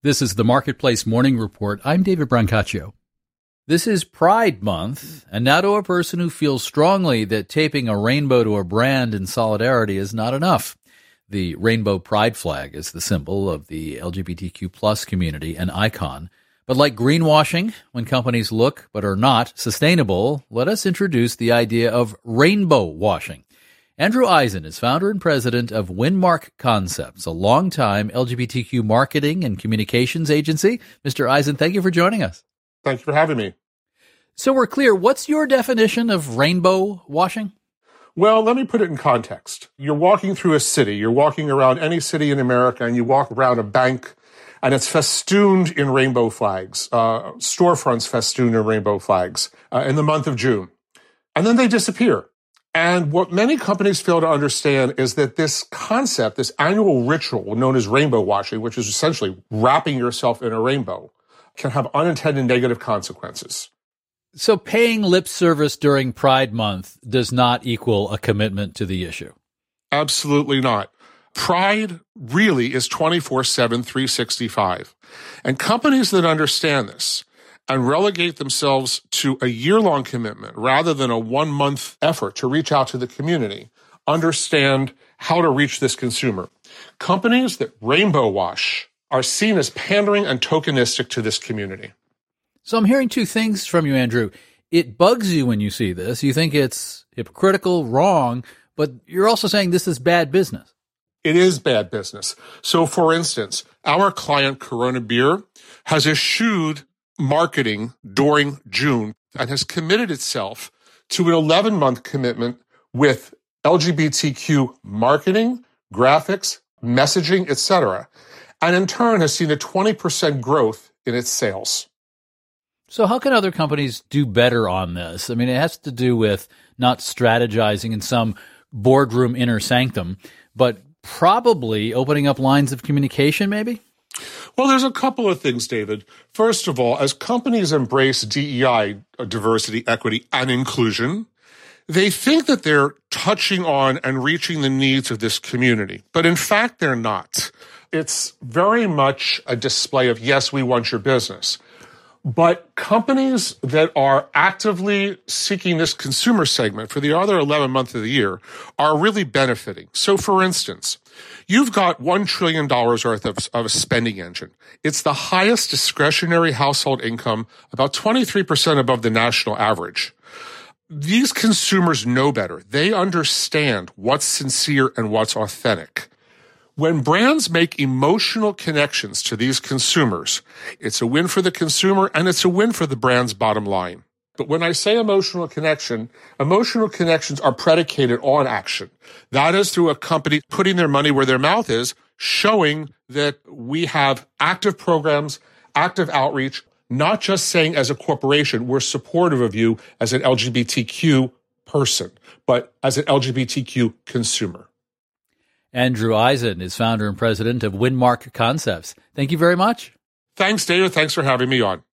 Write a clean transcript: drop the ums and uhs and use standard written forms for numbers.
This is the Marketplace Morning Report. I'm David Brancaccio. This is Pride Month, and now to a person who feels strongly that taping a rainbow to a brand in solidarity is not enough. The rainbow pride flag is the symbol of the LGBTQ plus community, an icon. But like greenwashing, when companies look but are not sustainable, let us introduce the idea of rainbow washing. Andrew Eisen is founder and president of Winmark Concepts, a longtime LGBTQ marketing and communications agency. Mr. Eisen, thank you for joining us. Thank you for having me. So we're clear, what's your definition of rainbow washing? Well, let me put it in context. You're walking through a city. You're walking around any city in America, and you walk around a bank, and it's festooned in rainbow flags, storefronts festooned in rainbow flags in the month of June. And then they disappear. And what many companies fail to understand is that this concept, this annual ritual known as rainbow washing, which is essentially wrapping yourself in a rainbow, can have unintended negative consequences. So paying lip service during Pride Month does not equal a commitment to the issue? Absolutely not. Pride really is 24/7, 365. And companies that understand this and relegate themselves to a year-long commitment rather than a one-month effort to reach out to the community understand how to reach this consumer. Companies that rainbow wash are seen as pandering and tokenistic to this community. So I'm hearing two things from you, Andrew. It bugs you when you see this. You think it's hypocritical, wrong, but you're also saying this is bad business. It is bad business. So, for instance, our client, Corona Beer, has eschewed marketing during June and has committed itself to an 11-month commitment with LGBTQ marketing, graphics, messaging, etc., and in turn has seen a 20% growth in its sales. So how can other companies do better on this? I mean, it has to do with not strategizing in some boardroom inner sanctum, but probably opening up lines of communication, maybe? Well, there's a couple of things, David. First of all, as companies embrace DEI, diversity, equity, and inclusion, they think that they're touching on and reaching the needs of this community. But in fact, they're not. It's very much a display of, yes, we want your business. But companies that are actively seeking this consumer segment for the other 11 months of the year are really benefiting. So, for instance, you've got $1 trillion worth of a spending engine. It's the highest discretionary household income, about 23% above the national average. These consumers know better. They understand what's sincere and what's authentic. When brands make emotional connections to these consumers, it's a win for the consumer and it's a win for the brand's bottom line. But when I say emotional connections are predicated on action. That is through a company putting their money where their mouth is, showing that we have active programs, active outreach, not just saying as a corporation, we're supportive of you as an LGBTQ person, but as an LGBTQ consumer. Andrew Eisen is founder and president of Winmark Concepts. Thank you very much. Thanks, David. Thanks for having me on.